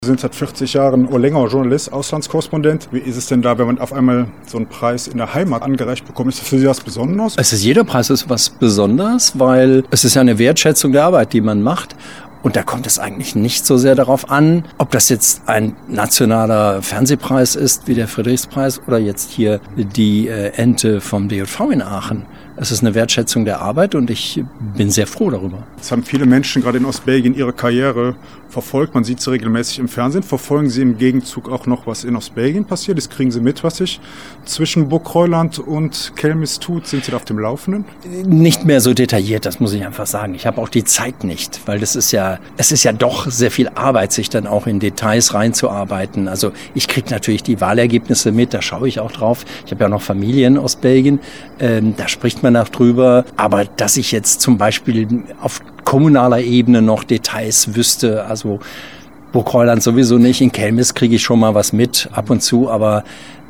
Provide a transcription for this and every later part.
Sie sind seit 40 Jahren oder länger Journalist, Auslandskorrespondent. Wie ist es denn da, wenn man auf einmal so einen Preis in der Heimat angereicht bekommt? Ist das für Sie was Besonderes? Jeder Preis ist was Besonderes, weil es ist ja eine Wertschätzung der Arbeit, die man macht. Und da kommt es eigentlich nicht so sehr darauf an, ob das jetzt ein nationaler Fernsehpreis ist, wie der Friedrichspreis, oder jetzt hier die Ente vom DJV in Aachen. Es ist eine Wertschätzung der Arbeit und ich bin sehr froh darüber. Es haben viele Menschen gerade in Ostbelgien ihre Karriere verfolgt. Man sieht sie regelmäßig im Fernsehen. Verfolgen Sie im Gegenzug auch noch, was in Ostbelgien passiert? Das kriegen Sie mit, was sich zwischen Burgkroiland und Kelmis tut. Sind Sie da auf dem Laufenden? Nicht mehr so detailliert, das muss ich einfach sagen. Ich habe auch die Zeit nicht, weil es ist ja doch sehr viel Arbeit, sich dann auch in Details reinzuarbeiten. Also ich kriege natürlich die Wahlergebnisse mit, da schaue ich auch drauf. Ich habe ja noch Familie in Ostbelgien, da spricht man auch drüber. Aber dass ich jetzt zum Beispiel auf kommunaler Ebene noch Details wüsste, also Burgkroiland sowieso nicht, in Kelmis kriege ich schon mal was mit, ab und zu, aber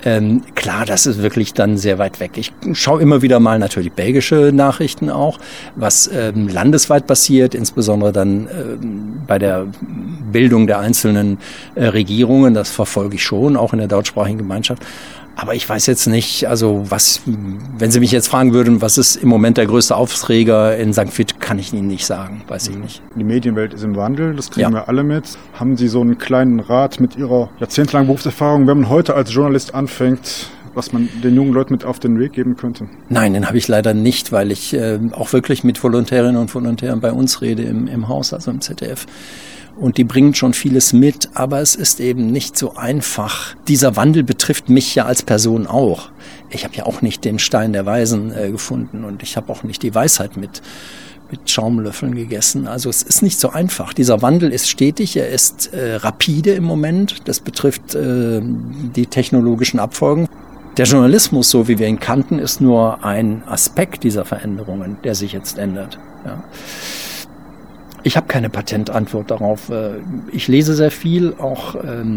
klar, das ist wirklich dann sehr weit weg. Ich schaue immer wieder mal natürlich belgische Nachrichten auch, was landesweit passiert, insbesondere dann bei der Bildung der einzelnen Regierungen, das verfolge ich schon, auch in der deutschsprachigen Gemeinschaft. Aber ich weiß jetzt nicht, also wenn Sie mich jetzt fragen würden, was ist im Moment der größte Aufreger in St. Vith, kann ich Ihnen nicht sagen, weiß ich nicht. Die Medienwelt ist im Wandel, das kriegen wir alle mit. Haben Sie so einen kleinen Rat mit Ihrer jahrzehntelangen Berufserfahrung, wenn man heute als Journalist anfängt, was man den jungen Leuten mit auf den Weg geben könnte? Nein, den habe ich leider nicht, weil ich auch wirklich mit Volontärinnen und Volontären bei uns rede im Haus, also im ZDF. Und die bringen schon vieles mit, aber es ist eben nicht so einfach. Dieser Wandel betrifft mich ja als Person auch. Ich habe ja auch nicht den Stein der Weisen gefunden und ich habe auch nicht die Weisheit mit Schaumlöffeln gegessen. Also es ist nicht so einfach. Dieser Wandel ist stetig, er ist rapide im Moment. Das betrifft die technologischen Abfolgen. Der Journalismus, so wie wir ihn kannten, ist nur ein Aspekt dieser Veränderungen, der sich jetzt ändert. Ja. Ich habe keine Patentantwort darauf. Ich lese sehr viel, auch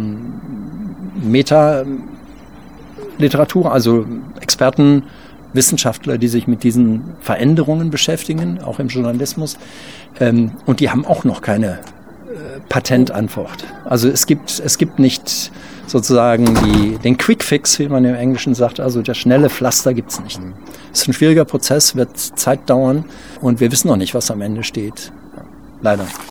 Meta-Literatur, also Experten, Wissenschaftler, die sich mit diesen Veränderungen beschäftigen, auch im Journalismus. Und die haben auch noch keine Patentantwort. Also es gibt nicht sozusagen den Quick Fix, wie man im Englischen sagt, also der schnelle Pflaster gibt's nicht. Es ist ein schwieriger Prozess, wird Zeit dauern und wir wissen noch nicht, was am Ende steht. Leider.